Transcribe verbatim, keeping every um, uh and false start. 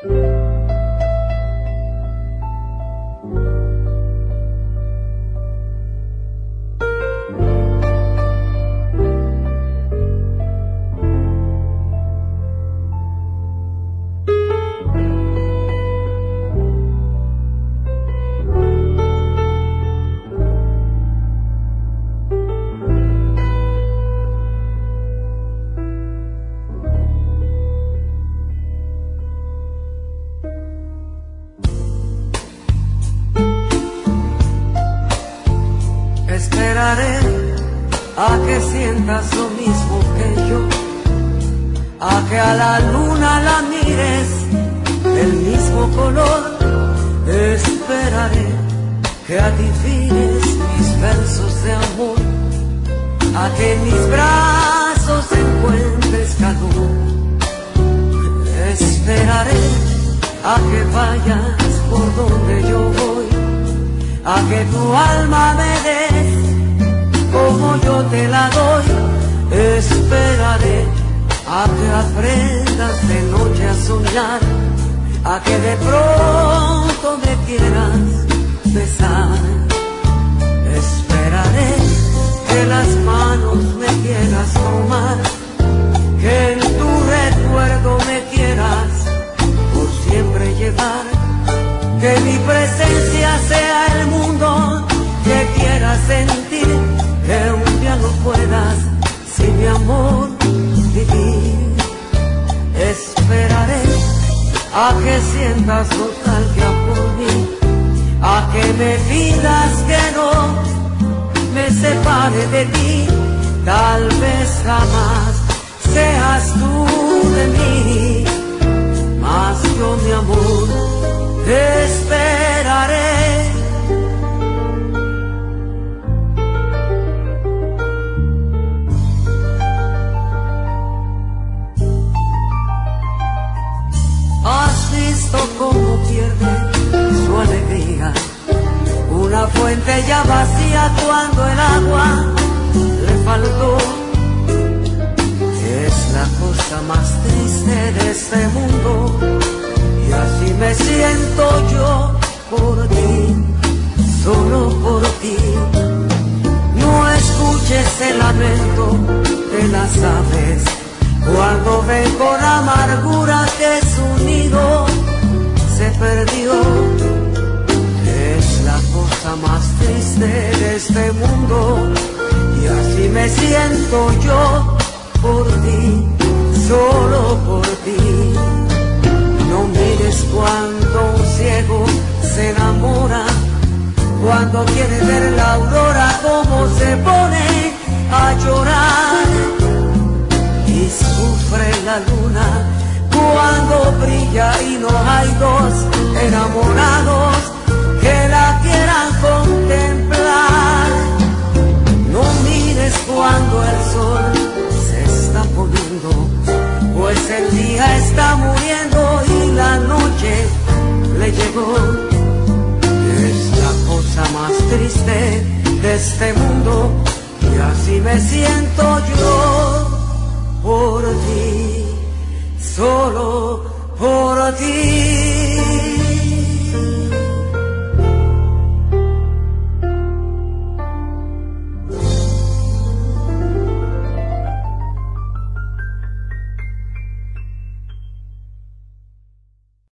Esperaré a que sientas lo mismo que yo, a que a la luna la mires del mismo color. Esperaré que adivines mis versos de amor, a que en mis brazos encuentres calor. Esperaré a que vayas por donde yo voy, a que tu alma me des como yo te la doy. Esperaré a que aprendas de noche a soñar, a que de pronto me quieras besar. Esperaré que las manos me quieras tomar, que en tu recuerdo me quieras por siempre llevar, que mi presencia sea el mundo que quieras sentir, que un día no puedas sin mi amor vivir. Esperaré a que sientas nostalgia por mí, a que me pidas que no me separe de ti. Tal vez jamás seas tú de mí, mas yo mi amor te esperaré. ¿Has visto cómo pierde su alegría una fuente ya vacía cuando el agua le faltó? Es la cosa más triste de este mundo, y así me siento yo por ti, solo por ti. No escuches el lamento de las aves cuando ven con amargura que su nido se perdió. Es la cosa más triste de este mundo, y así me siento yo por ti, solo por ti. No mires cuando un ciego se enamora, cuando quiere ver la aurora como se pone a llorar, y sufre la luna cuando brilla y no hay dos enamorados que la quieran contemplar. No mires cuando el sol se está poniendo, pues el día está muriendo y la noche le llegó. Es la cosa más triste de este mundo, y así me siento yo por ti, solo por ti.